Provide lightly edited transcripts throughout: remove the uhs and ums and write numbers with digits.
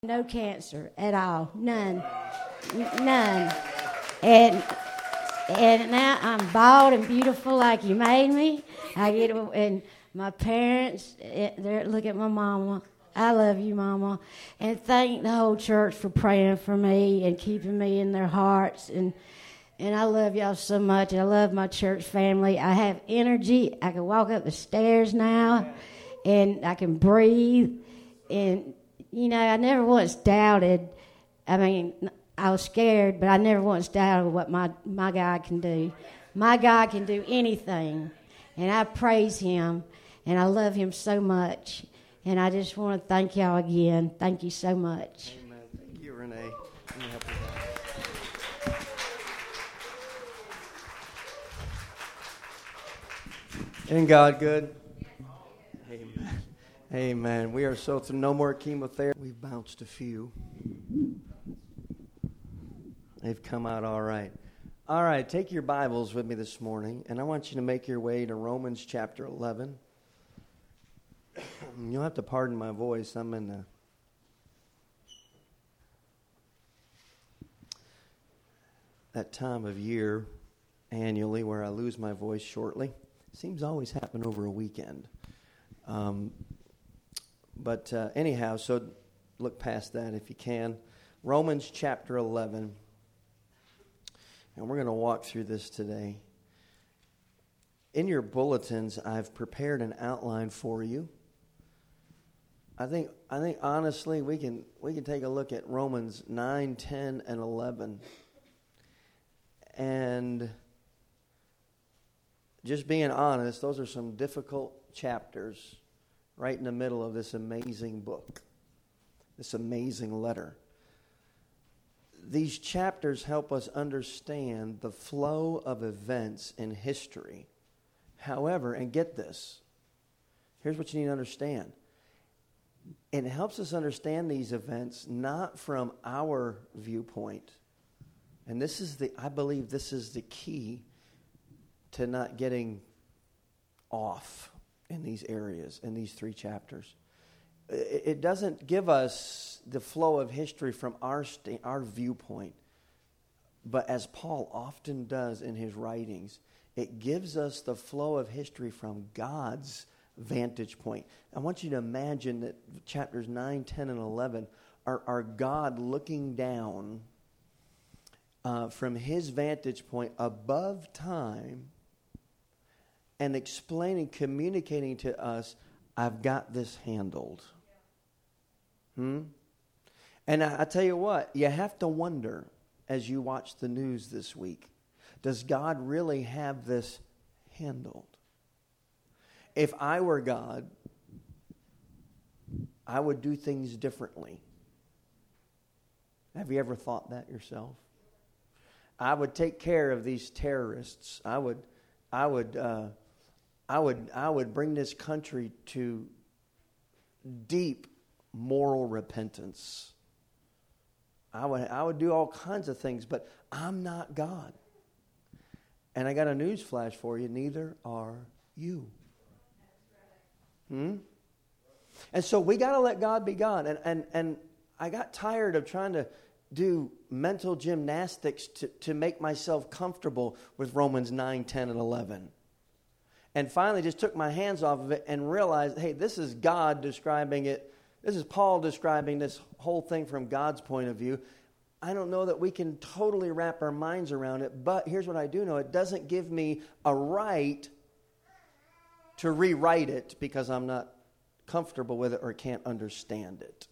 No cancer at all. None. None. And now I'm bald and beautiful like you made me. And my parents, look at my mama. I love you, Mama. And thank the whole church for praying for me and keeping me in their hearts. And I love y'all so much. I love my church family. I have energy. I can walk up the stairs now, and I can breathe. And, I never once doubted. I mean, I was scared, but I never once doubted what my God can do. My God can do anything. And I praise him, and I love him so much. And I just want to thank y'all again. Thank you so much. Amen. Thank you, Renee. Let me help you. Isn't God good? Amen. Amen. We are so through no more chemotherapy. We've bounced a few. They've come out all right. All right, take your Bibles with me this morning, and I want you to make your way to Romans chapter 11. You'll have to pardon my voice. I'm in that time of year annually where I lose my voice shortly. Seems to always happen over a weekend. But anyhow, so look past that if you can. Romans chapter 11. And we're going to walk through this today. In your bulletins, I've prepared an outline for you. I think honestly we can take a look at Romans 9, 10, and 11. And just being honest, those are some difficult chapters right in the middle of this amazing book, this amazing letter. These chapters help us understand the flow of events in history. However, and get this, here's what you need to understand. It helps us understand these events not from our viewpoint. And I believe this is the key to not getting off in these areas, in these 3 chapters. It doesn't give us the flow of history from our viewpoint. But as Paul often does in his writings, it gives us the flow of history from God's vantage point. I want you to imagine that chapters 9, 10, and 11 are God looking down from his vantage point above time and explaining, communicating to us, I've got this handled. And I tell you what, you have to wonder as you watch the news this week, does God really have this handled? If I were God, I would do things differently. Have you ever thought that yourself? I would take care of these terrorists. I would bring this country to deep moral repentance. I would do all kinds of things, but I'm not God. And I got a news flash for you, neither are you. And so we got to let God be God. And I got tired of trying to do mental gymnastics to make myself comfortable with Romans 9, 10, and 11. And finally just took my hands off of it and realized, hey, this is God describing it. This is Paul describing this whole thing from God's point of view. I don't know that we can totally wrap our minds around it, but here's what I do know. It doesn't give me a right to rewrite it because I'm not comfortable with it or can't understand it.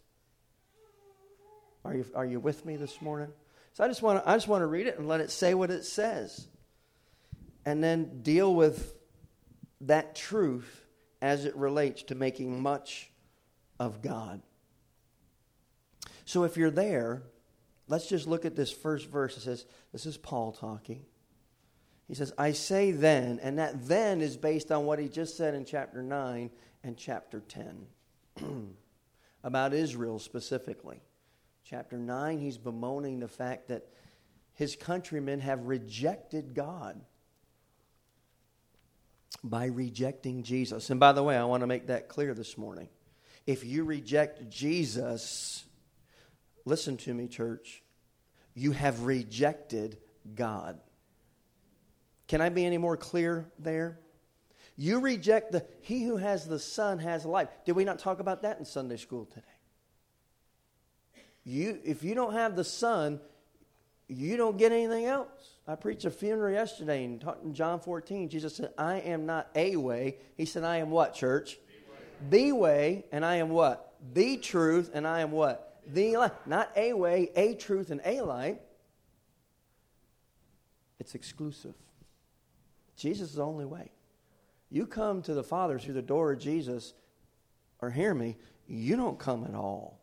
Are you with me this morning? So I just want to read it and let it say what it says. And then deal with that truth as it relates to making much of God. So if you're there, let's just look at this first verse. It says, this is Paul talking. He says, I say then, and that then is based on what he just said in chapter 9 and chapter 10 about Israel specifically. Chapter 9, he's bemoaning the fact that his countrymen have rejected God by rejecting Jesus. And by the way, I want to make that clear this morning. If you reject Jesus, Listen to me, church. You have rejected God. Can I be any more clear there? You reject he who has the Son has life. Did we not talk about that in Sunday school today? If you don't have the Son, you don't get anything else. I preached a funeral yesterday and talked in John 14. Jesus said, I am not a way. He said, I am what, church? The way, and I am what? The truth, and I am what? The life. Not a way, a truth, and a life. It's exclusive. Jesus is the only way. You come to the Father through the door of Jesus, or hear me, you don't come at all.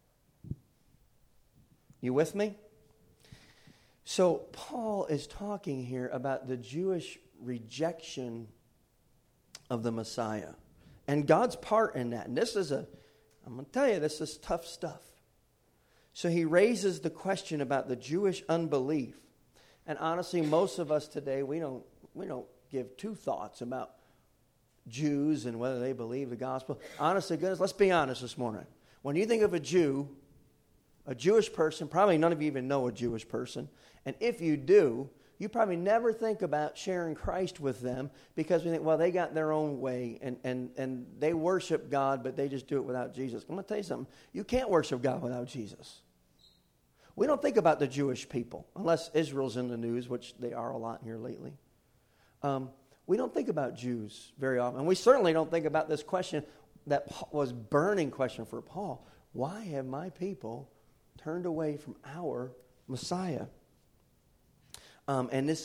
You with me? So Paul is talking here about the Jewish rejection of the Messiah and God's part in that. And I'm going to tell you, this is tough stuff. So he raises the question about the Jewish unbelief. And honestly, most of us today, we don't give two thoughts about Jews and whether they believe the gospel. Honestly, goodness, let's be honest this morning. When you think of a Jew, a Jewish person, probably none of you even know a Jewish person. And if you do, you probably never think about sharing Christ with them because we think, well, they got their own way and they worship God, but they just do it without Jesus. I'm going to tell you something. You can't worship God without Jesus. We don't think about the Jewish people, unless Israel's in the news, which they are a lot here lately. We don't think about Jews very often. And we certainly don't think about this question that was burning question for Paul. Why have my people turned away from our Messiah? And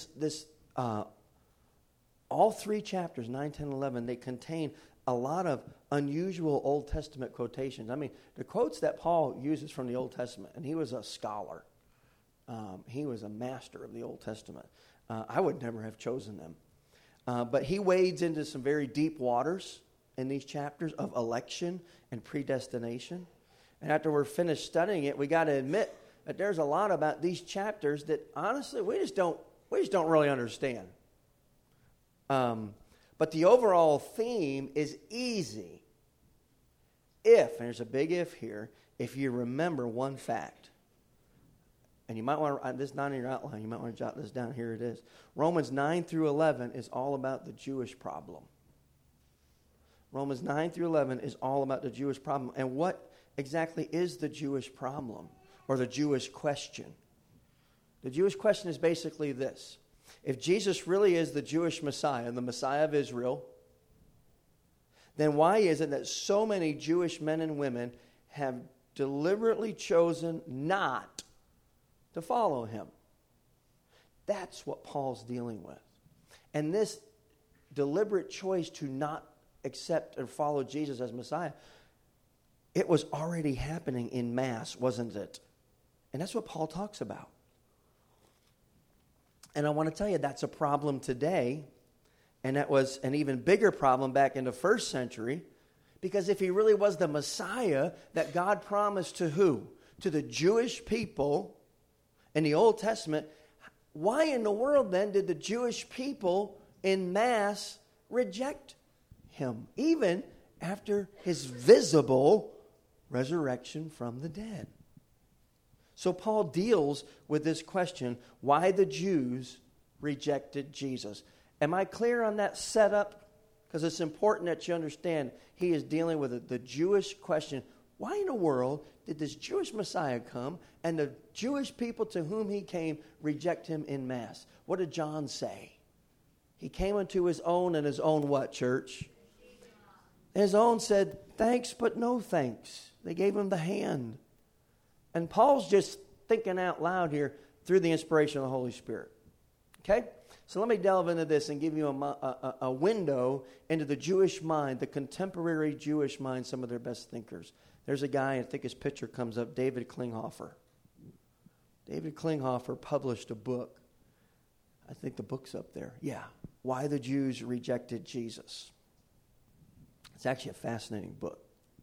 all three chapters, 9, 10, 11, they contain a lot of unusual Old Testament quotations. I mean, the quotes that Paul uses from the Old Testament, and he was a scholar. He was a master of the Old Testament. I would never have chosen them. But he wades into some very deep waters in these chapters of election and predestination. And after we're finished studying it, we got to admit that there's a lot about these chapters that honestly we just don't really understand. But the overall theme is easy if, and there's a big if here, if you remember one fact. And you might want to, this is not in your outline, you might want to jot this down. Here it is. Romans 9 through 11 is all about the Jewish problem. Romans 9 through 11 is all about the Jewish problem. And what exactly is the Jewish problem or the Jewish question? The Jewish question is basically this. If Jesus really is the Jewish Messiah, the Messiah of Israel, then why is it that so many Jewish men and women have deliberately chosen not to follow him? That's what Paul's dealing with. And this deliberate choice to not accept and follow Jesus as Messiah, it was already happening in mass, wasn't it? And that's what Paul talks about. And I want to tell you that's a problem today, and that was an even bigger problem back in the first century, because if he really was the Messiah that God promised to who? To the Jewish people in the Old Testament, why in the world then did the Jewish people in mass reject him, even after his visible resurrection from the dead? So Paul deals with this question, why the Jews rejected Jesus. Am I clear on that setup? Because it's important that you understand he is dealing with the Jewish question. Why in the world did this Jewish Messiah come and the Jewish people to whom he came reject him in mass? What did John say? He came unto his own, and his own what, church? His own said, thanks, but no thanks. They gave him the hand. And Paul's just thinking out loud here through the inspiration of the Holy Spirit. Okay? So let me delve into this and give you a window into the Jewish mind, the contemporary Jewish mind, some of their best thinkers. There's a guy, I think his picture comes up, David Klinghoffer. David Klinghoffer published a book. I think the book's up there. Yeah. Why the Jews Rejected Jesus. It's actually a fascinating book.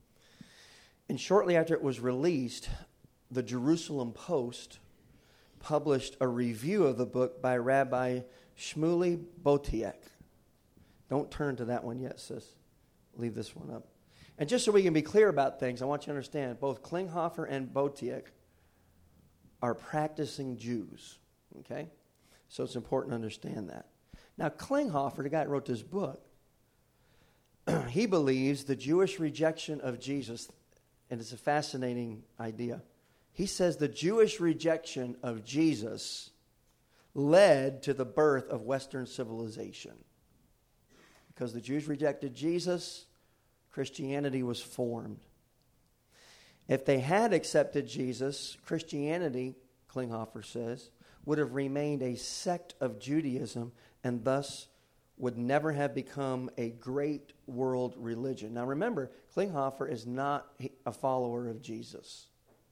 And shortly after it was released, the Jerusalem Post published a review of the book by Rabbi Shmuley Boteach. Don't turn to that one yet, sis. Leave this one up. And just so we can be clear about things, I want you to understand, both Klinghoffer and Boteach are practicing Jews. Okay? So it's important to understand that. Now, Klinghoffer, the guy that wrote this book, he believes the Jewish rejection of Jesus, and it's a fascinating idea. He says the Jewish rejection of Jesus led to the birth of Western civilization. Because the Jews rejected Jesus, Christianity was formed. If they had accepted Jesus, Christianity, Klinghoffer says, would have remained a sect of Judaism and thus would never have become a great world religion. Now remember, Klinghoffer is not a follower of Jesus.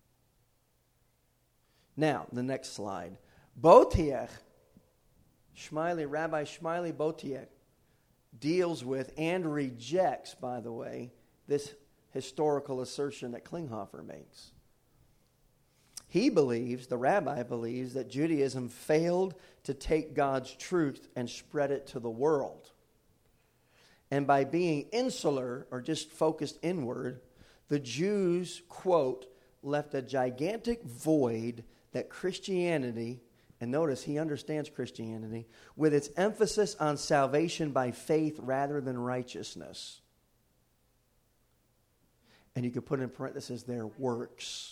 Now, the next slide. Botiech, Rabbi Shmuley Botiech, deals with and rejects, by the way, this historical assertion that Klinghoffer makes. He believes, the rabbi believes, that Judaism failed to take God's truth and spread it to the world. And by being insular, or just focused inward, the Jews, quote, left a gigantic void that Christianity, and notice he understands Christianity, with its emphasis on salvation by faith rather than righteousness. And you could put in parentheses there, works.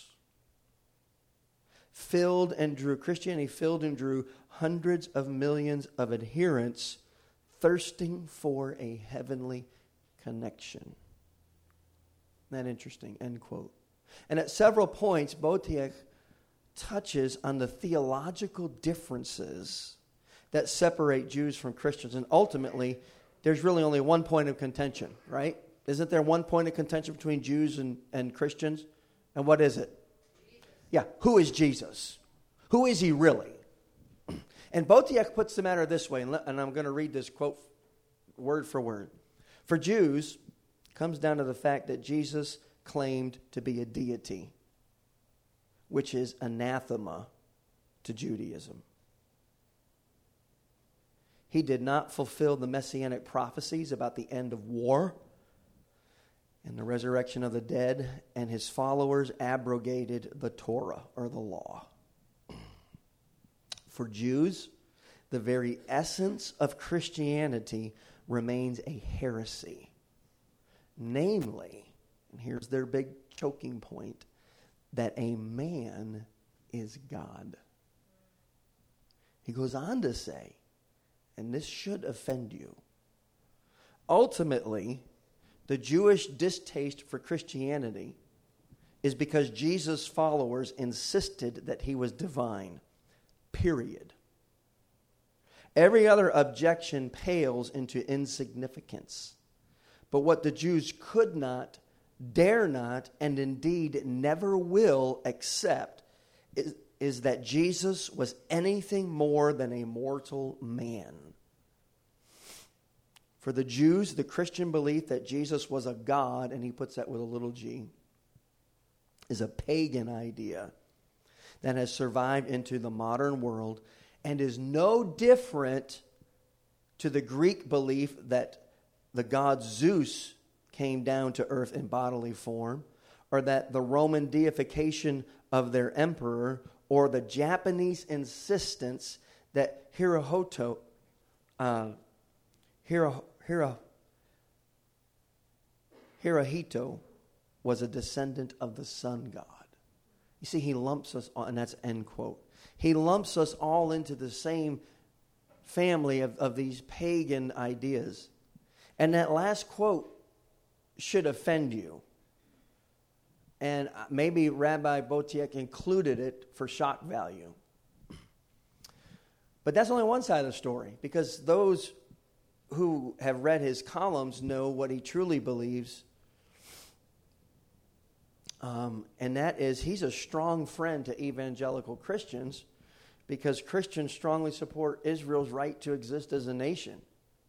Christianity filled and drew hundreds of millions of adherents thirsting for a heavenly connection. Isn't that interesting? End quote. And at several points, Botiech touches on the theological differences that separate Jews from Christians. And ultimately, there's really only one point of contention, right? Isn't there one point of contention between Jews and Christians? And what is it? Yeah, who is Jesus? Who is he really? And Botiech puts the matter this way, and I'm going to read this quote word for word. For Jews, it comes down to the fact that Jesus claimed to be a deity, which is anathema to Judaism. He did not fulfill the messianic prophecies about the end of war and the resurrection of the dead, and his followers abrogated the Torah, or the law. For Jews, the very essence of Christianity remains a heresy. Namely, and here's their big choking point, that a man is God. He goes on to say, and this should offend you, ultimately, the Jewish distaste for Christianity is because Jesus' followers insisted that he was divine. Period. Every other objection pales into insignificance. But what the Jews could not, dare not, and indeed never will accept is that Jesus was anything more than a mortal man. For the Jews, the Christian belief that Jesus was a God, and he puts that with a little g, is a pagan idea that has survived into the modern world and is no different to the Greek belief that the god Zeus came down to earth in bodily form, or that the Roman deification of their emperor, or the Japanese insistence that Hirohito was a descendant of the sun god. You see, he lumps us all, and that's end quote. He lumps us all into the same family of these pagan ideas. And that last quote should offend you. And maybe Rabbi Botiech included it for shock value. But that's only one side of the story, because those who have read his columns know what he truly believes. And that is, he's a strong friend to evangelical Christians, because Christians strongly support Israel's right to exist as a nation.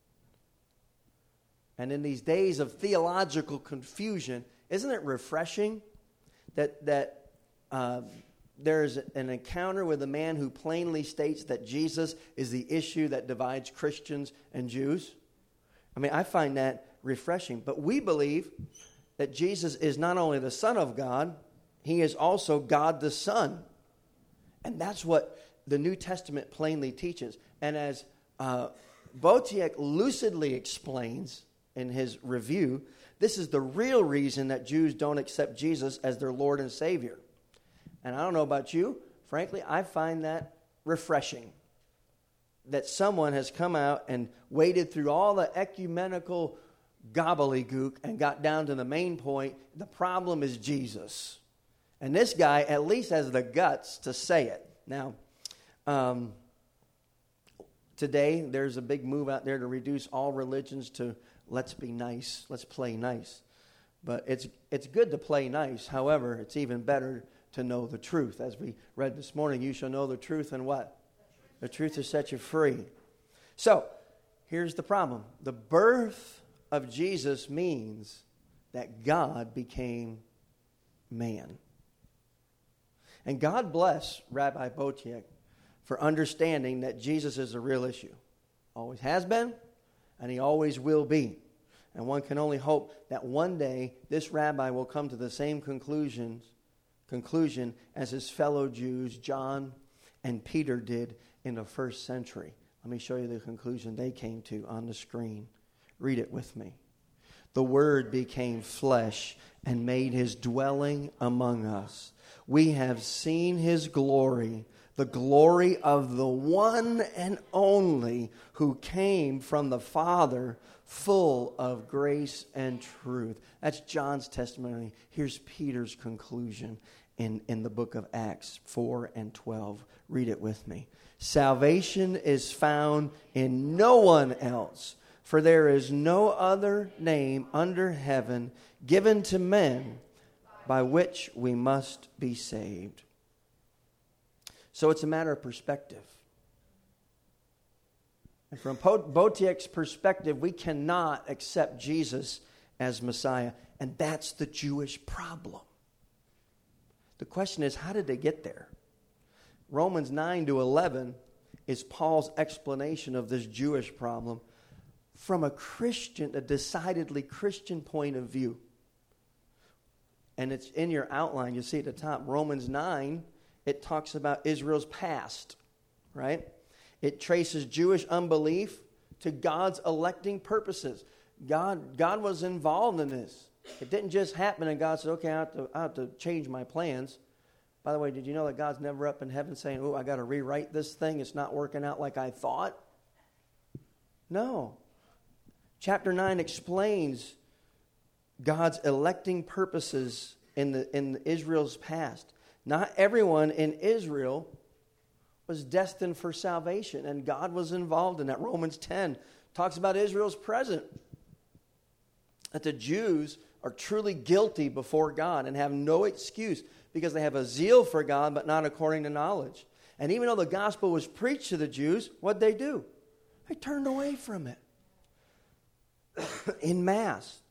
And in these days of theological confusion, isn't it refreshing that there's an encounter with a man who plainly states that Jesus is the issue that divides Christians and Jews? I mean, I find that refreshing. But we believe that Jesus is not only the Son of God, he is also God the Son. And that's what the New Testament plainly teaches. And as Botiek lucidly explains in his review, this is the real reason that Jews don't accept Jesus as their Lord and Savior. And I don't know about you, frankly, I find that refreshing. That someone has come out and waded through all the ecumenical gobbledygook and got down to the main point. The problem is Jesus. And this guy at least has the guts to say it. Now, today there's a big move out there to reduce all religions to let's be nice, let's play nice. But it's good to play nice. However, it's even better to know the truth. As we read this morning, you shall know the truth, and what? The truth will set you free. So, here's the problem. The birth of Jesus means that God became man. And God bless Rabbi Botiek for understanding that Jesus is a real issue. Always has been, and he always will be. And one can only hope that one day this rabbi will come to the same conclusion as his fellow Jews, John and Peter, did in the first century. Let me show you the conclusion they came to on the screen. Read it with me. The Word became flesh and made his dwelling among us. We have seen his glory, the glory of the one and only who came from the Father, full of grace and truth. That's John's testimony. Here's Peter's conclusion in the book of Acts 4 and 12. Read it with me. Salvation is found in no one else, for there is no other name under heaven given to men by which we must be saved. So it's a matter of perspective. And from Botiek's perspective, we cannot accept Jesus as Messiah. And that's the Jewish problem. The question is, how did they get there? Romans 9 to 11 is Paul's explanation of this Jewish problem from a decidedly Christian point of view. And it's in your outline. You see at the top, Romans 9, it talks about Israel's past, right? It traces Jewish unbelief to God's electing purposes. God was involved in this. It didn't just happen and God said, okay, I have to change my plans. By the way, did you know that God's never up in heaven saying, oh, I got to rewrite this thing. It's not working out like I thought? No. Chapter 9 explains God's electing purposes in Israel's past. Not everyone in Israel was destined for salvation, and God was involved in that. Romans 10 talks about Israel's present. That the Jews are truly guilty before God and have no excuse because they have a zeal for God but not according to knowledge. And even though the gospel was preached to the Jews, what'd they do? They turned away from it in mass.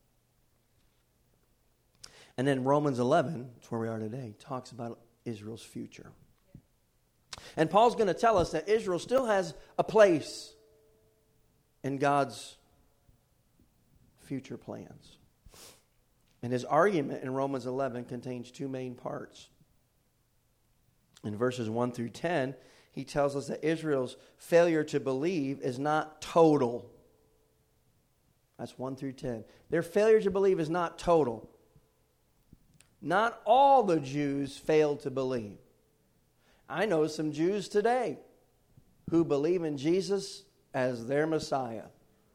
And then Romans 11, that's where we are today, talks about Israel's future. And Paul's going to tell us that Israel still has a place in God's future plans. And his argument in Romans 11 contains two main parts. In verses 1 through 10, he tells us that Israel's failure to believe is not total. That's 1 through 10. Their failure to believe is not total. Not all the Jews failed to believe. I know some Jews today who believe in Jesus as their Messiah.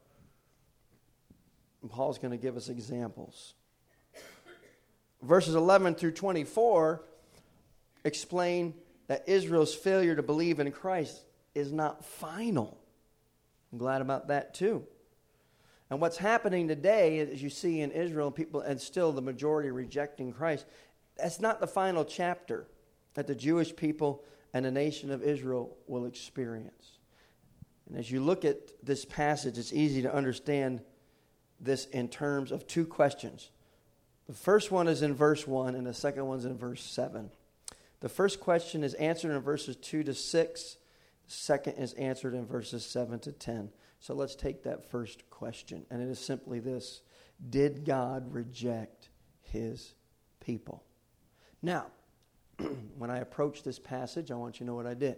And Paul's going to give us examples. Verses 11 through 24 explain that Israel's failure to believe in Christ is not final. I'm glad about that too. And what's happening today, as you see in Israel, people, and still the majority rejecting Christ, that's not the final chapter that the Jewish people and the nation of Israel will experience. And as you look at this passage, it's easy to understand this in terms of two questions. The first one is in verse 1, and the second one's in verse 7. The first question is answered in verses 2 to 6. The second is answered in verses 7 to 10. So let's take that first question, and it is simply this: did God reject his people? Now, when I approached this passage, I want you to know what I did.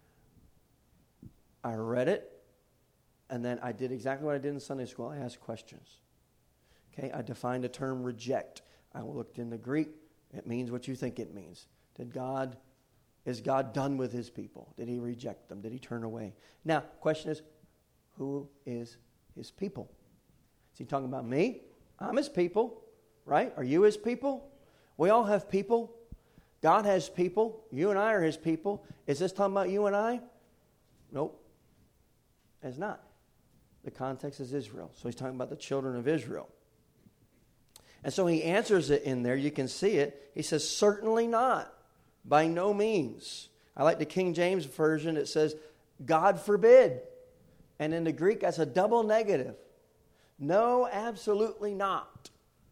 I read it, and then I did exactly what I did in Sunday school. I asked questions. Okay, I defined the term reject. I looked in the Greek. It means what you think it means. Is God done with his people? Did he reject them? Did he turn away? Now, question is, who is his people? Is he talking about me? I'm his people, right? Are you his people? We all have people. God has people. You and I are his people. Is this talking about you and I? Nope. It's not. The context is Israel. So he's talking about the children of Israel. And so he answers it in there. You can see it. He says, certainly not. By no means. I like the King James Version. It says, God forbid. And in the Greek, that's a double negative. No, absolutely not.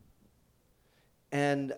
And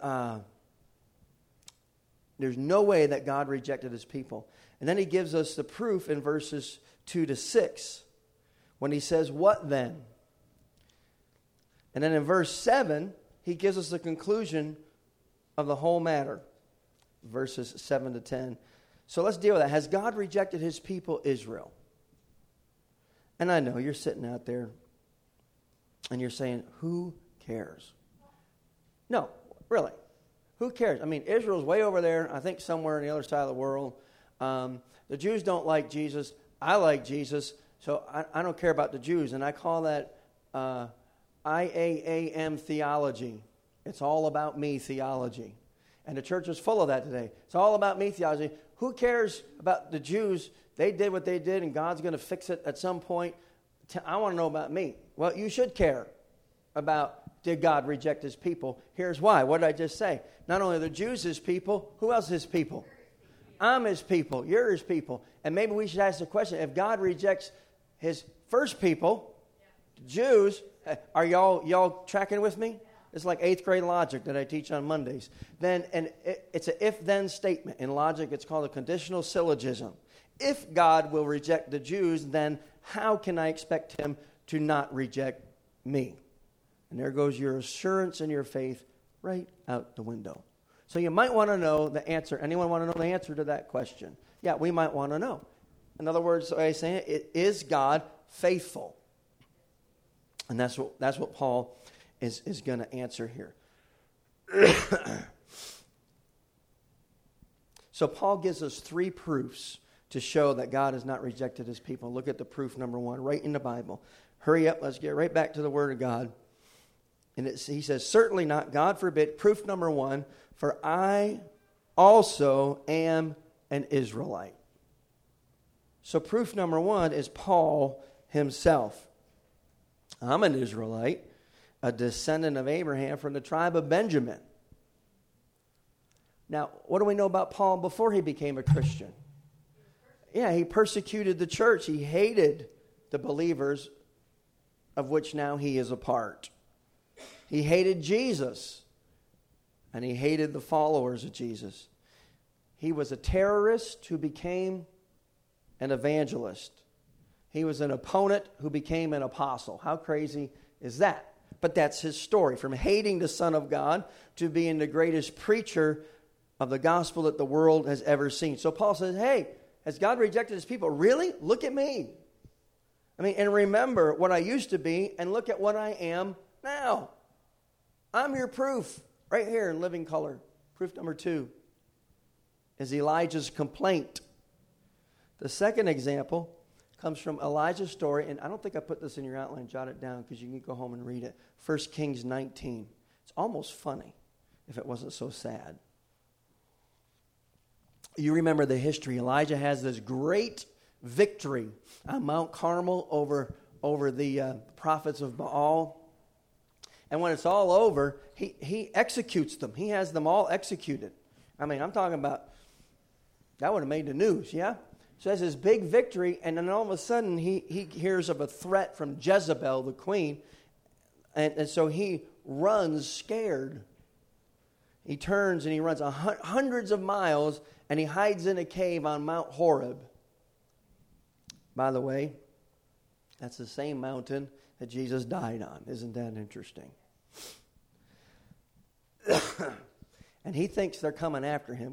there's no way that God rejected his people. And then he gives us the proof in verses 2 to 6 when he says, what then? And then in verse 7, he gives us the conclusion of the whole matter. Verses 7 to 10. So let's deal with that. Has God rejected his people, Israel? And I know you're sitting out there and you're saying, who cares? No, really. Who cares? I mean, Israel's way over there, I think somewhere on the other side of the world. The Jews don't like Jesus. I like Jesus. So I don't care about the Jews. And I call that IAAM theology. It's all about me theology. And the church is full of that today. It's all about me theology. Who cares about the Jews? They did what they did, and God's going to fix it at some point. I want to know about me. Well, you should care about, did God reject his people? Here's why. What did I just say? Not only are the Jews his people, who else is his people? I'm his people. You're his people. And maybe we should ask the question, if God rejects his first people, the Jews, are y'all tracking with me? It's like 8th grade logic that I teach on Mondays. It's an if-then statement. In logic, it's called a conditional syllogism. If God will reject the Jews, then how can I expect him to not reject me? And there goes your assurance and your faith right out the window. So you might want to know the answer. Anyone want to know the answer to that question? Yeah, we might want to know. In other words, I say, is God faithful? And that's what Paul is going to answer here. So Paul gives us 3 proofs to show that God has not rejected his people. Look at the proof number 1 right in the Bible. Hurry up, let's get right back to the Word of God. And he says, certainly not, God forbid. Proof number 1, for I also am an Israelite. So proof number 1 is Paul himself. I'm an Israelite, a descendant of Abraham from the tribe of Benjamin. Now, what do we know about Paul before he became a Christian? Yeah, he persecuted the church. He hated the believers of which now he is a part. He hated Jesus, and he hated the followers of Jesus. He was a terrorist who became an evangelist. He was an opponent who became an apostle. How crazy is that? But that's his story. From hating the Son of God to being the greatest preacher of the gospel that the world has ever seen. So Paul says, hey, has God rejected his people? Really? Look at me. I mean, and remember what I used to be and look at what I am now. I'm your proof right here in living color. Proof number 2 is Elijah's complaint. The second example comes from Elijah's story, and I don't think I put this in your outline. Jot it down because you can go home and read it. 1 Kings 19. It's almost funny if it wasn't so sad. You remember the history. Elijah has this great victory on Mount Carmel over the prophets of Baal. And when it's all over, he executes them. He has them all executed. I mean, I'm talking about, that would have made the news, yeah? So that's his big victory, and then all of a sudden he hears of a threat from Jezebel, the queen, and so he runs scared. He turns and he runs hundreds of miles, and he hides in a cave on Mount Horeb. By the way, that's the same mountain that Jesus died on. Isn't that interesting? And he thinks they're coming after him.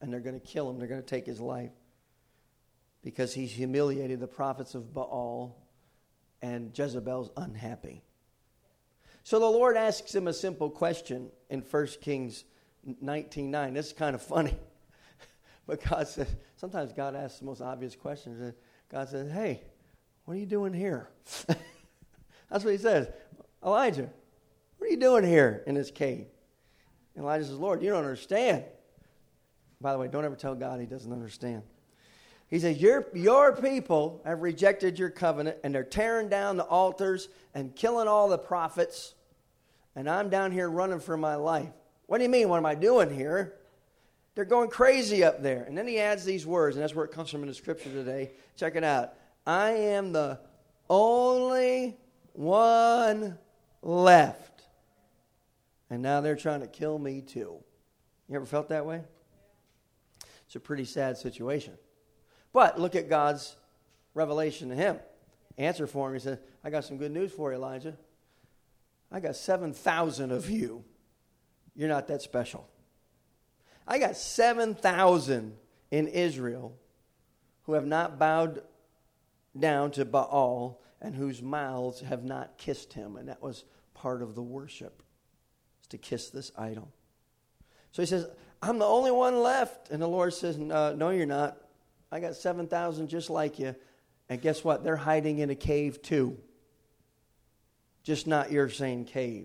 and they're going to kill him. They're going to take his life because he's humiliated the prophets of Baal, and Jezebel's unhappy. So the Lord asks him a simple question in 1 Kings 19:9. This is kind of funny. But God says, sometimes God asks the most obvious questions. And God says, hey, what are you doing here? That's what he says. Elijah, what are you doing here in this cave? And Elijah says, Lord, you don't understand. By the way, don't ever tell God he doesn't understand. He says, your people have rejected your covenant, and they're tearing down the altars and killing all the prophets, and I'm down here running for my life. What do you mean, what am I doing here? They're going crazy up there. And then he adds these words, and that's where it comes from in the scripture today. Check it out. I am the only one left. And now they're trying to kill me too. You ever felt that way? It's a pretty sad situation. But look at God's revelation to him. Answer for him. He said, I got some good news for you, Elijah. I got 7,000 of you. You're not that special. I got 7,000 in Israel who have not bowed down to Baal and whose mouths have not kissed him. And that was part of the worship, is to kiss this idol. So he says, I'm the only one left. And the Lord says, no, you're not. I got 7,000 just like you. And guess what? They're hiding in a cave too. Just not your same cave.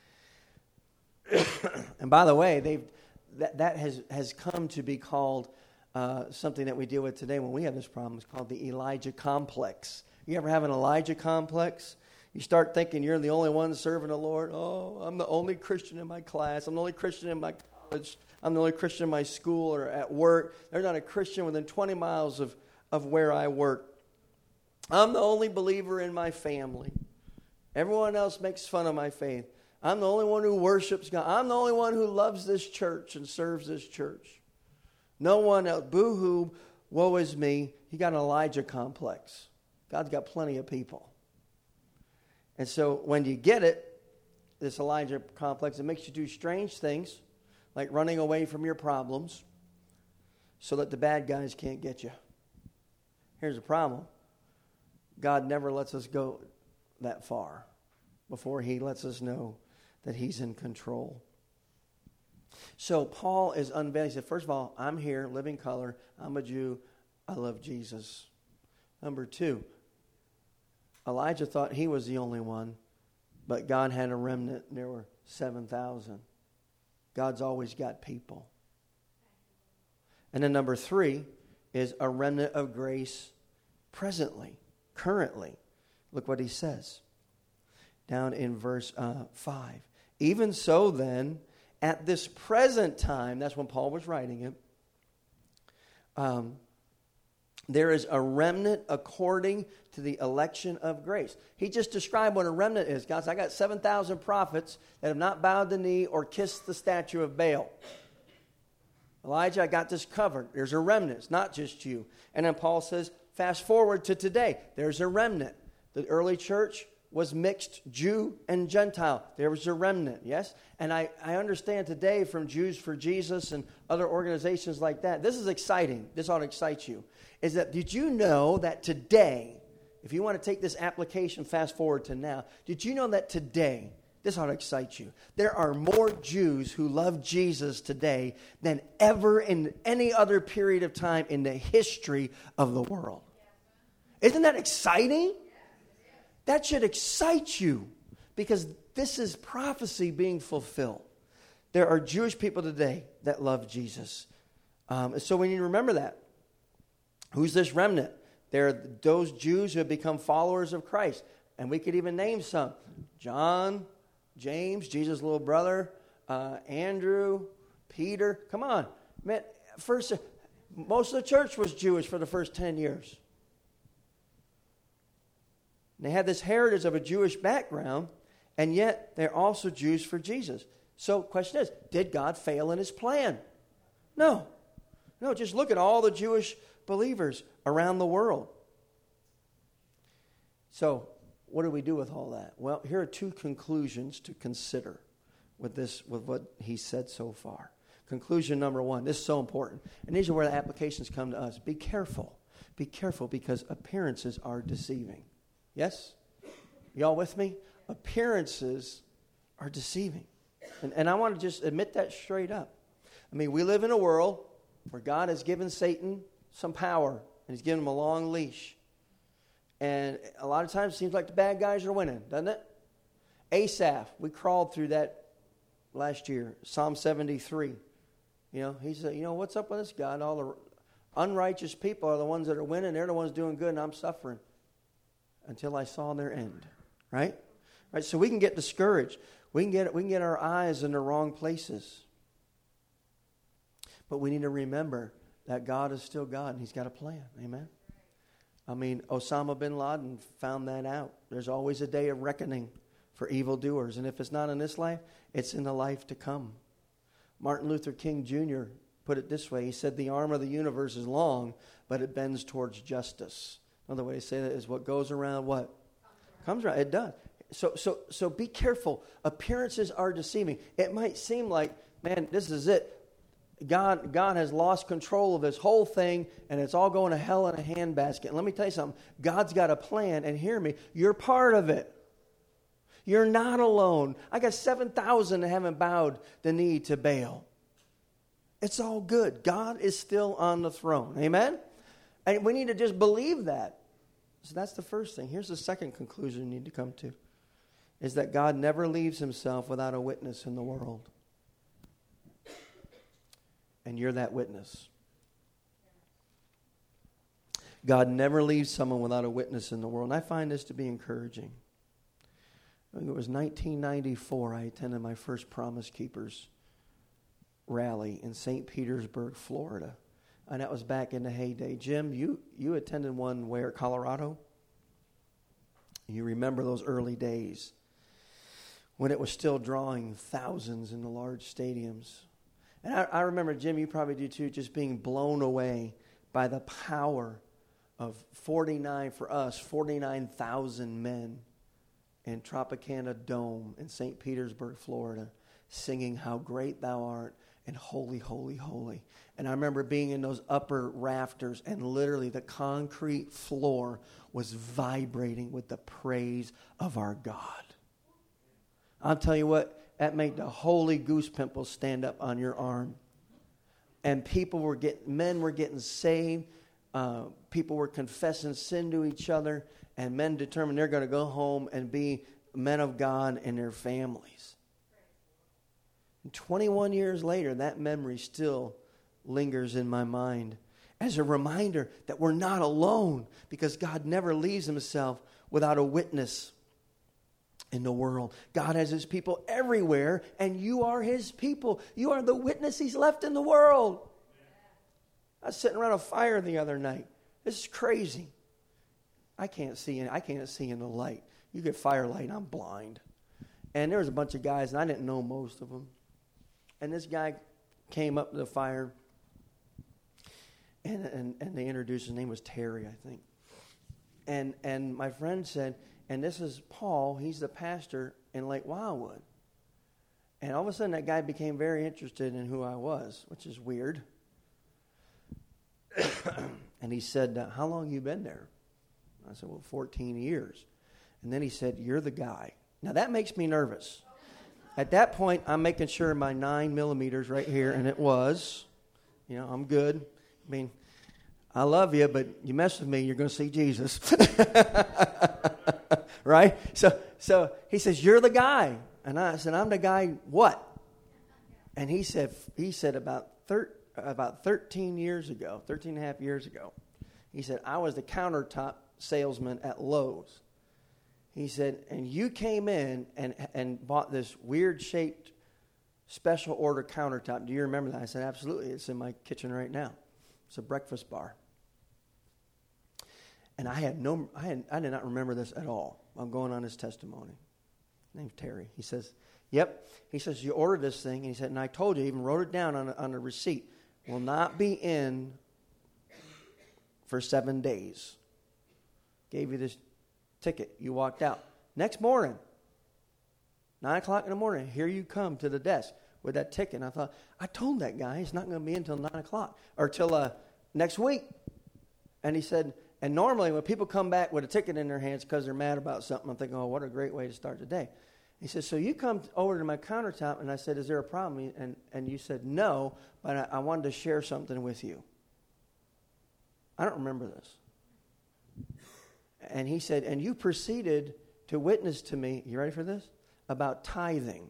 And by the way, that has come to be called something that we deal with today when we have this problem. It's called the Elijah complex. You ever have an Elijah complex? You start thinking you're the only one serving the Lord. Oh, I'm the only Christian in my class. I'm the only Christian in my college. I'm the only Christian in my school or at work. There's not a Christian within 20 miles of where I work. I'm the only believer in my family. Everyone else makes fun of my faith. I'm the only one who worships God. I'm the only one who loves this church and serves this church. No one else. Boo-hoo, woe is me. You got an Elijah complex. God's got plenty of people. And so when you get it, this Elijah complex, it makes you do strange things, like running away from your problems so that the bad guys can't get you. Here's the problem. God never lets us go that far before he lets us know that he's in control. So Paul is unveiling. He said, first of all, I'm here, living color. I'm a Jew. I love Jesus. Number two, Elijah thought he was the only one, but God had a remnant, and there were 7,000. God's always got people. And then number three is a remnant of grace presently, currently. Look what he says down in verse 5. Even so then, at this present time, that's when Paul was writing it, there is a remnant according to the election of grace. He just described what a remnant is. God said, I got 7,000 prophets that have not bowed the knee or kissed the statue of Baal. Elijah, I got this covered. There's a remnant. It's not just you. And then Paul says, fast forward to today. There's a remnant. The early church was mixed Jew and Gentile. There was a remnant, yes? And I understand today from Jews for Jesus and other organizations like that, this is exciting. This ought to excite you. Is that, did you know that today, if you want to take this application fast forward to now, did you know that today, this ought to excite you, there are more Jews who love Jesus today than ever in any other period of time in the history of the world. Isn't that exciting? That should excite you because this is prophecy being fulfilled. There are Jewish people today that love Jesus. So we need to remember that. Who's this remnant? They're those Jews who have become followers of Christ. And we could even name some. John, James, Jesus' little brother, Andrew, Peter. Come on. Man, most of the church was Jewish for the first 10 years. They had this heritage of a Jewish background, and yet they're also Jews for Jesus. So the question is, did God fail in his plan? No. No, just look at all the Jewish believers around the world. So what do we do with all that? Well, here are two conclusions to consider with what he said so far. Conclusion number 1. This is so important. And these are where the applications come to us. Be careful. Be careful because appearances are deceiving. Yes? Y'all with me? Appearances are deceiving. And I want to just admit that straight up. I mean, we live in a world where God has given Satan some power, and he's given him a long leash. And a lot of times it seems like the bad guys are winning, doesn't it? Asaph, we crawled through that last year, Psalm 73. You know, he said, what's up with this God? All the unrighteous people are the ones that are winning. They're the ones doing good, and I'm suffering. Until I saw their end, right? Right. So we can get discouraged. We can get our eyes in the wrong places. But we need to remember that God is still God, and He's got a plan. Amen? I mean, Osama bin Laden found that out. There's always a day of reckoning for evildoers. And if it's not in this life, it's in the life to come. Martin Luther King Jr. put it this way. He said, the arm of the universe is long, but it bends towards justice. Another way to say that is what goes around what? Comes around. It does. So be careful. Appearances are deceiving. It might seem like, man, this is it. God has lost control of this whole thing, and it's all going to hell in a handbasket. And let me tell you something. God's got a plan, and hear me, you're part of it. You're not alone. I got 7,000 that haven't bowed the knee to Baal. It's all good. God is still on the throne. Amen? And we need to just believe that. So that's the first thing. Here's the second conclusion you need to come to, is that God never leaves himself without a witness in the world. And you're that witness. God never leaves someone without a witness in the world. And I find this to be encouraging. I think it was 1994 I attended my first Promise Keepers rally in St. Petersburg, Florida. And that was back in the heyday. Jim, you attended one where, Colorado? You remember those early days when it was still drawing thousands in the large stadiums. And I remember, Jim, you probably do too, just being blown away by the power of 49,000 men in Tropicana Dome in St. Petersburg, Florida, singing How Great Thou Art and Holy, Holy, Holy. And I remember being in those upper rafters, and literally the concrete floor was vibrating with the praise of our God. I'll tell you what, that made the holy goose pimples stand up on your arm. And men were getting saved. People were confessing sin to each other. And men determined they're going to go home and be men of God and their families. And 21 years later, that memory still lingers in my mind as a reminder that we're not alone, because God never leaves himself without a witness in the world. God has his people everywhere, and you are his people. You are the witness he's left in the world. I was sitting around a fire the other night. This is crazy. I can't see in the light. You get firelight, I'm blind. And there was a bunch of guys, and I didn't know most of them. And this guy came up to the fire, and they introduced, his name was Terry, I think. And my friend said, and this is Paul, he's the pastor in Lake Wildwood. And all of a sudden that guy became very interested in who I was, which is weird. And he said, how long you been there? I said, well, 14 years. And then he said, you're the guy. Now that makes me nervous. At that point, I'm making sure my 9mm right here, and it was. I'm good. I mean, I love you, but you mess with me, you're going to see Jesus. Right? So he says, you're the guy. And I said, I'm the guy what? And he said about 13 years ago, 13 and a half years ago, he said, I was the countertop salesman at Lowe's. He said, and you came in and bought this weird-shaped special order countertop. Do you remember that? I said, absolutely. It's in my kitchen right now. It's a breakfast bar. And I did not remember this at all. I'm going on his testimony. His name's Terry. He says, yep. He says, you ordered this thing. And he said, and I told you, even wrote it down on a receipt. Will not be in for 7 days. Gave you this ticket. You walked out. Next morning, 9 o'clock in the morning, here you come to the desk with that ticket. And I thought, I told that guy it's not going to be until 9 o'clock or till next week. And he said, and normally when people come back with a ticket in their hands because they're mad about something, I'm thinking, oh, what a great way to start the day. He said, so you come over to my countertop, and I said, is there a problem? And you said, no, but I wanted to share something with you. I don't remember this. And he said, and you proceeded to witness to me, you ready for this? About tithing.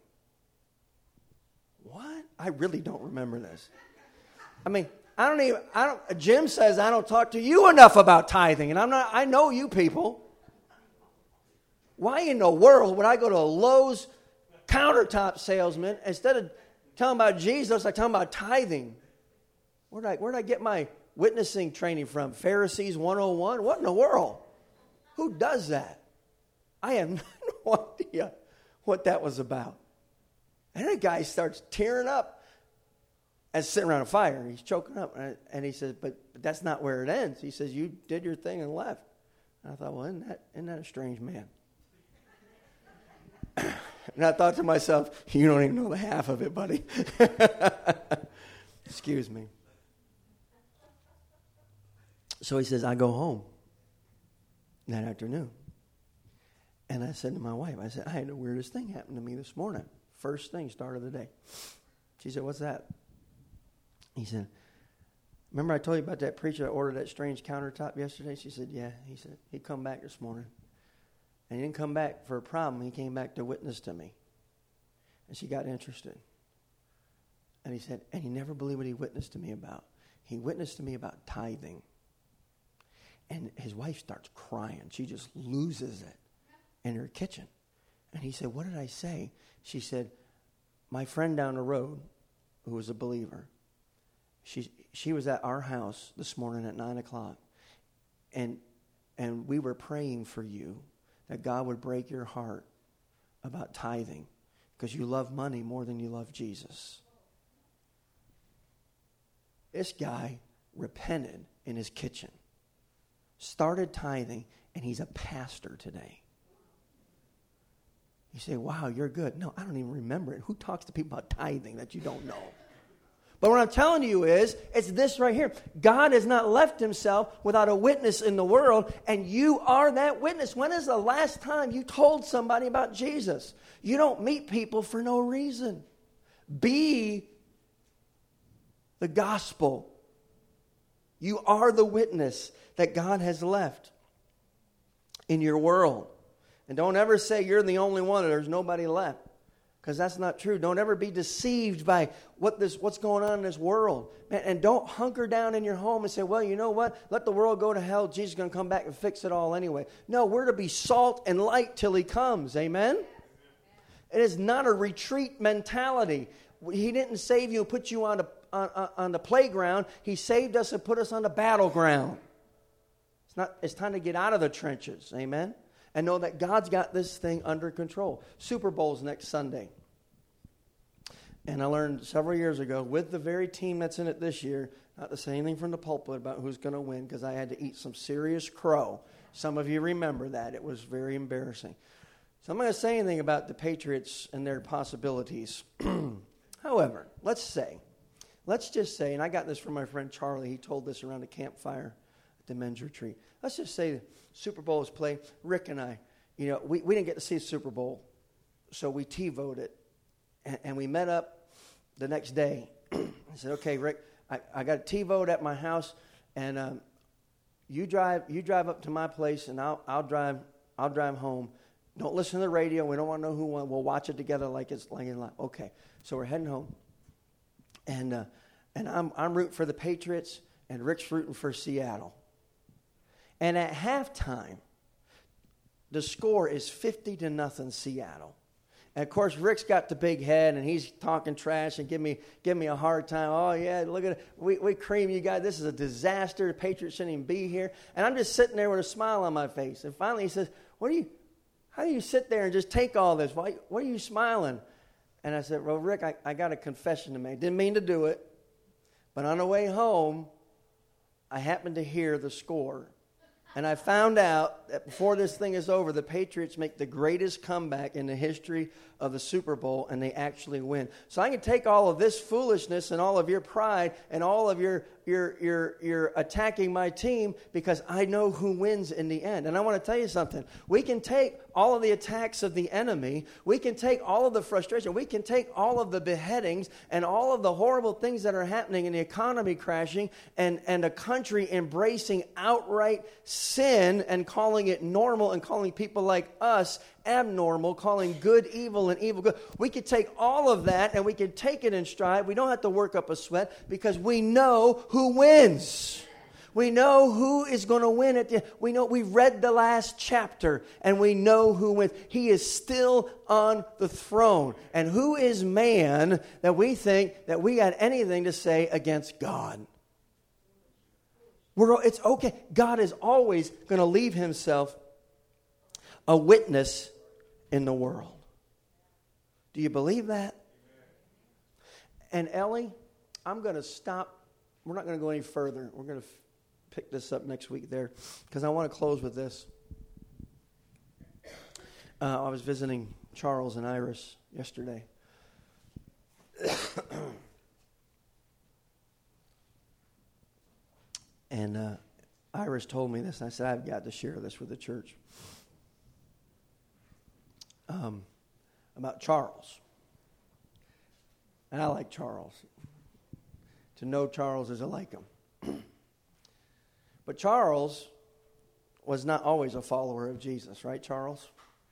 What? I really don't remember this. I mean, Jim says I don't talk to you enough about tithing, and I know you people. Why in the world would I go to a Lowe's countertop salesman instead of telling about Jesus, I tell him about tithing? Where'd I get my witnessing training from? Pharisees 101? What in the world? Who does that? I have no idea what that was about. And the guy starts tearing up and sitting around a fire. He's choking up. And he says, but that's not where it ends. He says, you did your thing and left. And I thought, well, isn't that a strange man? And I thought to myself, you don't even know the half of it, buddy. Excuse me. So he says, I go home that afternoon. And I said to my wife, I said, I had the weirdest thing happen to me this morning. First thing, start of the day. She said, what's that? He said, remember I told you about that preacher that ordered that strange countertop yesterday? She said, yeah. He said, he come back this morning. And he didn't come back for a problem. He came back to witness to me. And she got interested. And he said, and he never believed what he witnessed to me about. He witnessed to me about tithing. And his wife starts crying. She just loses it in her kitchen. And he said, what did I say? She said, my friend down the road, who was a believer, she was at our house this morning at 9 o'clock. And we were praying for you that God would break your heart about tithing because you love money more than you love Jesus. This guy repented in his kitchen, started tithing, and he's a pastor today. You say, wow, you're good. No, I don't even remember it. Who talks to people about tithing that you don't know? But what I'm telling you is, it's this right here. God has not left himself without a witness in the world, and you are that witness. When is the last time you told somebody about Jesus? You don't meet people for no reason. Be the gospel. You are the witness that God has left in your world. And don't ever say you're the only one or there's nobody left. Because that's not true. Don't ever be deceived by what's going on in this world. Man, and don't hunker down in your home and say, well, you know what? Let the world go to hell. Jesus is going to come back and fix it all anyway. No, we're to be salt and light till he comes. Amen? It is not a retreat mentality. He didn't save you and put you on the playground. He saved us and put us on the battleground. It's time to get out of the trenches. Amen? And know that God's got this thing under control. Super Bowl's next Sunday. And I learned several years ago, with the very team that's in it this year, not to say anything from the pulpit about who's going to win, because I had to eat some serious crow. Some of you remember that. It was very embarrassing. So I'm not going to say anything about the Patriots and their possibilities. However, let's just say, and I got this from my friend Charlie. He told this around a campfire at the men's retreat. Let's just say the Super Bowl was played. Rick and I, we didn't get to see the Super Bowl, so we TiVoed it. And we met up the next day. I said, okay, Rick, I got a TiVoed at my house, and you drive up to my place, and I'll drive home. Don't listen to the radio. We don't want to know who won. We'll watch it together like it's like in life. Okay, so we're heading home, and I'm rooting for the Patriots, and Rick's rooting for Seattle. And at halftime, the score is 50-0 Seattle. And of course, Rick's got the big head, and he's talking trash and give me a hard time. Oh yeah, look at it. We cream you guys. This is a disaster. The Patriots shouldn't even be here. And I'm just sitting there with a smile on my face. And finally, he says, "How do you sit there and just take all this? What are you smiling?" And I said, "Well, Rick, I got a confession to make. Didn't mean to do it, but on the way home, I happened to hear the score." And I found out that before this thing is over, the Patriots make the greatest comeback in the history of the Super Bowl, and they actually win. So I can take all of this foolishness and all of your pride and all of your attacking my team because I know who wins in the end. And I want to tell you something. We can take all of the attacks of the enemy. We can take all of the frustration. We can take all of the beheadings and all of the horrible things that are happening in the economy crashing and a country embracing outright sin and calling it normal and calling people like us abnormal, calling good evil and evil good. We could take all of that and we can take it in stride. We don't have to work up a sweat because we know who wins. We know who is going to win at the end. We know we read the last chapter and we know who wins. He is still on the throne. And who is man that we think that we got anything to say against God? It's okay. God is always going to leave himself a witness in the world. Do you believe that? And Ellie, I'm going to stop. We're not going to go any further. We're going to pick this up next week there because I want to close with this. I was visiting Charles and Iris yesterday. And Iris told me this, and I said, I've got to share this with the church. About Charles. And I like Charles. To know Charles is to like him. But Charles was not always a follower of Jesus, right, Charles?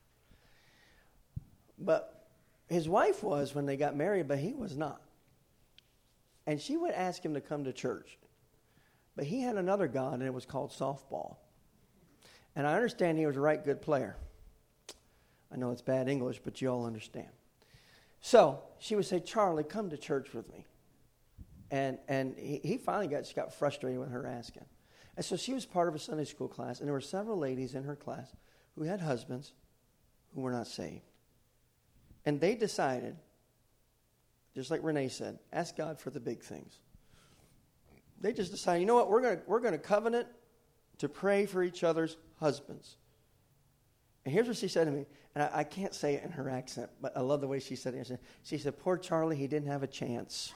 But his wife was when they got married, but he was not. And she would ask him to come to church. But he had another god, and it was called softball. And I understand he was a right good player. I know it's bad English, but you all understand. So she would say, Charlie, come to church with me. And he finally got frustrated with her asking. And so she was part of a Sunday school class, and there were several ladies in her class who had husbands who were not saved. And they decided, just like Renee said, ask God for the big things. They just decided, you know what, we're going to covenant to pray for each other's husbands. And here's what she said to me, and I can't say it in her accent, but I love the way she said it. She said, poor Charlie, he didn't have a chance.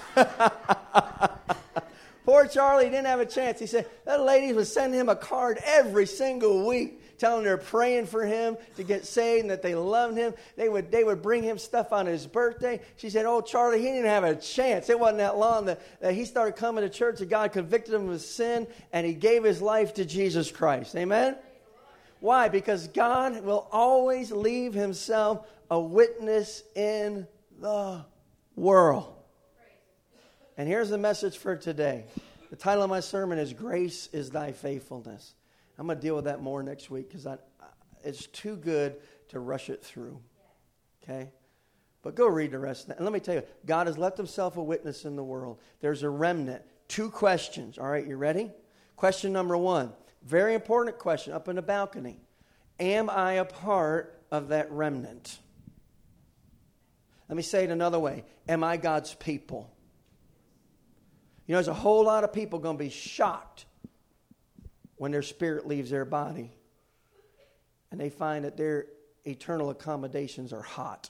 Poor Charlie didn't have a chance. He said, that lady was sending him a card every single week, telling her praying for him to get saved and that they loved him. They would bring him stuff on his birthday. She said, oh, Charlie, he didn't have a chance. It wasn't that long that he started coming to church and God convicted him of his sin and he gave his life to Jesus Christ. Amen? Why? Because God will always leave himself a witness in the world. And here's the message for today. The title of my sermon is Grace is Thy Faithfulness. I'm going to deal with that more next week because it's too good to rush it through. Okay? But go read the rest of that. And let me tell you, God has left himself a witness in the world. There's a remnant. 2 questions. All right, you ready? Question number 1. Very important question up in the balcony. Am I a part of that remnant? Let me say it another way. Am I God's people? You know, there's a whole lot of people going to be shocked when their spirit leaves their body and they find that their eternal accommodations are hot.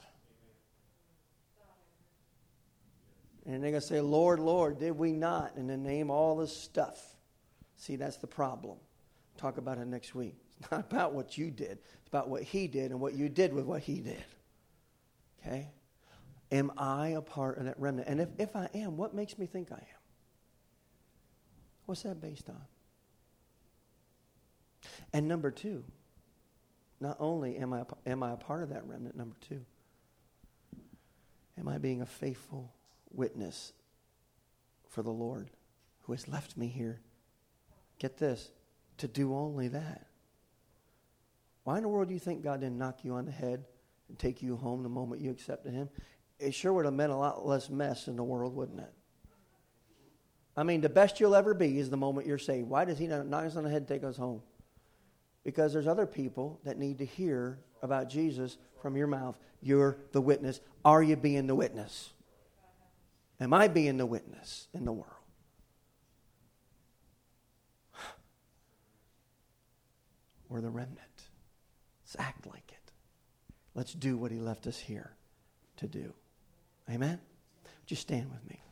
And they're going to say, Lord, Lord, did we not? And then name all this stuff. See, that's the problem. Talk about it next week. It's not about what you did. It's about what he did and what you did with what he did. Okay? Am I a part of that remnant? And if I am, what makes me think I am? What's that based on? And number 2, not only am I a part of that remnant, number 2, am I being a faithful witness for the Lord who has left me here? Get this, to do only that. Why in the world do you think God didn't knock you on the head and take you home the moment you accepted him? It sure would have meant a lot less mess in the world, wouldn't it? I mean, the best you'll ever be is the moment you're saved. Why does he not knock us on the head and take us home? Because there's other people that need to hear about Jesus from your mouth. You're the witness. Are you being the witness? Am I being the witness in the world? We're the remnant. Let's act like it. Let's do what he left us here to do. Amen? Just stand with me.